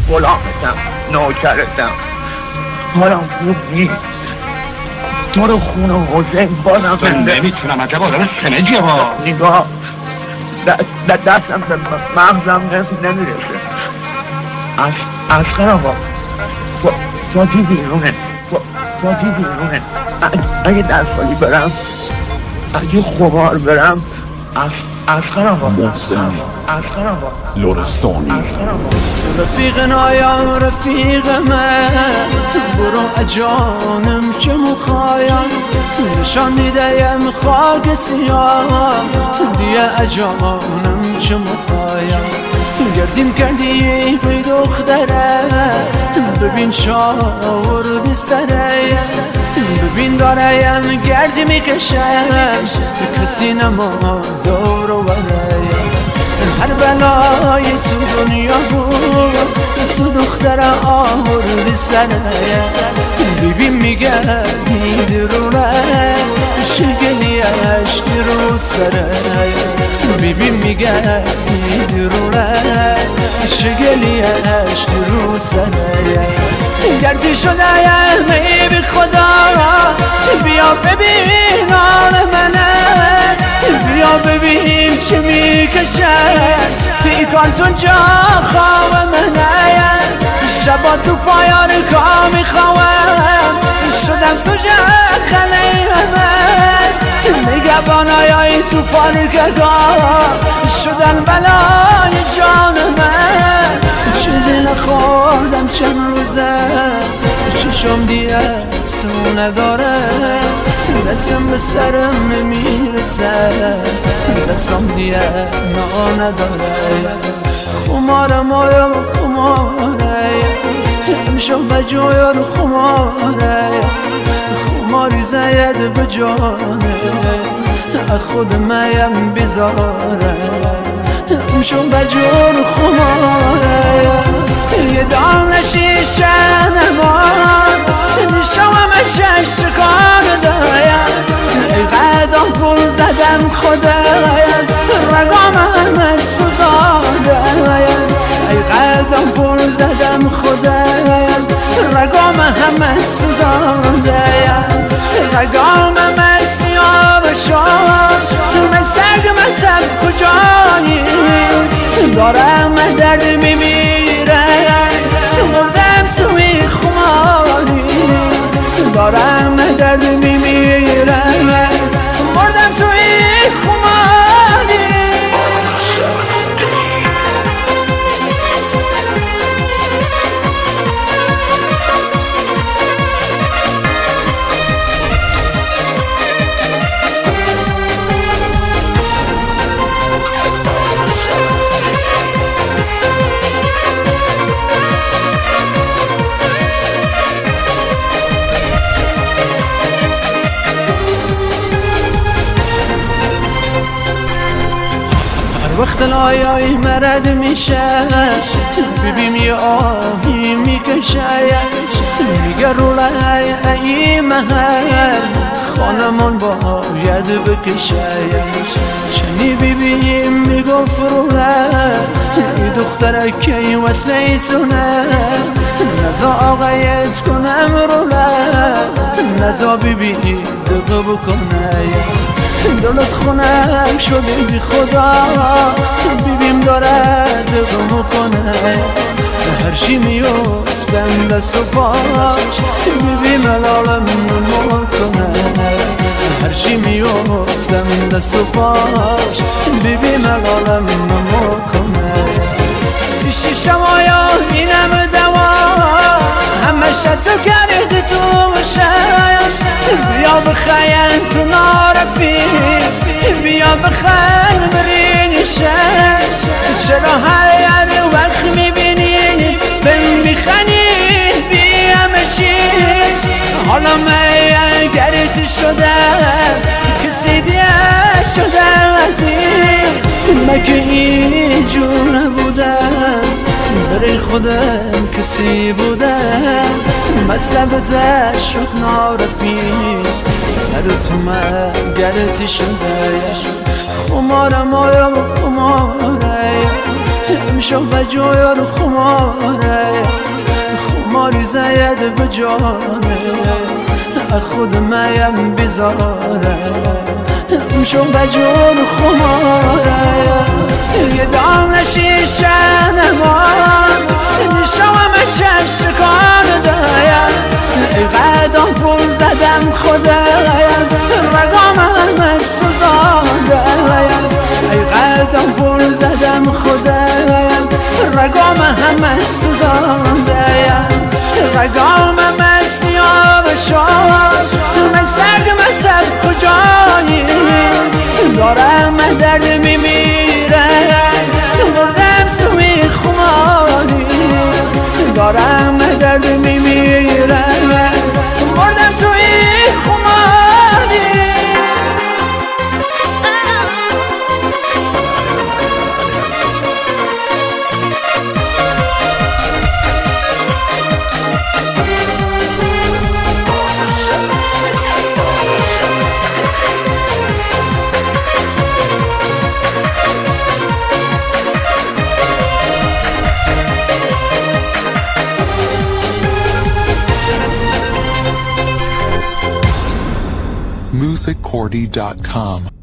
غلامتم، نوکرتم. حالم خوب نیست. تو رو خون حسین بازم نمیتونم، عجب آدم خنجیه ها. نگاه دستم به مغزم نمیرسه. اسقر آقا ساتی بیرونه، اگه دستالی برم، اگه خمار برم. اسقر آقا محسن لرستانی. رفیق نایا رفیق من، برو اجانم که مخایم نشان دیدیم خاک سیاه، دیگه اجانم که مخایم گردیم کردی بی دختره، ببین شاوردی سره، ببین داریم گردی میکشم کسی نما دور و برایم. هر بلای تو دنیا بود تو دختر آوردی سره، ببین میگردی درونه شگلی عشقی رو سره، ببین میگردی درونه شگلی عشقی رو سره. گردی شده ای بی خدا بیا ببین حال منه، بیا ببین چه میکشه پیکانتون جا خواب منه. شبا تو پایان کار میخواهم شدم سوژه خله همه، نگهبانای تو پارکگاه شدن بلای جان من. چیزی نخوردم چند روزه چشم دیگه سو نداره، دستم به سرم نمیرسه، دستم دیگه نا نداره. خمارم آیا خماره امشب بجویا رو خماره، خماری زید بجانه خود میم بیزاره. امشب بجور خماره یه دام شیشه نمان نشوم شکار دایم، ای قدم پول زدم خدایم رگام همه سوزاندایم، ای قدم پول زدم خدایم رگام همه سوزاندایم، رگام همه سیاه بشاش مسگ مسب کجایی دارم درد میمیره، مردم سوی خماری دارم درد میمیره، مردم توی خماری. وقت لایای مرد میشه ببین یه آهی میکشه، میگه رولای ای محل خانمان باید بکشه. چنی ببینیم میگفت رولای ای دختره که وصله تونه، نزا آقایت کنم رولای نزا ببینی دقه بکنه. دلت خونم شده بی خدا ببین داره دقه میکنه، هرچی میفتم دست و پاش ببین ملالم میکنه، هرچی میفتم دست و پاش ببین ملالم میکنه. پیشی شمایا اینم دوا همه شتو کرده تو شش، بیا بخیر تو نارفی بیا بخیر برین شش، چرا هر وقت میبینی بهم میخنی بیا مشیش، حالا من گرت شده کسی دیگه شده عزیز، مگه اینجور نبودم برای خودم کسی بودم، مذهبتش شد نارفیق سر تو من گرتی شده. خمارم آیا خماره شو بجور خماره خماری زید بجاره خود مایم بیزاره شو بجور خماره یه دام شیشه نمان نشوام شکار دایم ای قدم پول زدم خدایم رگام همه سوزانده ای قدم پول زدم خدایم رگام همه سوزانده رگام همه سیاه بشاش من سگ مسب کجایی دارم درد میمیره بردم سوی خماری دارم درد میمیره بردم توی خماری musiccordy.com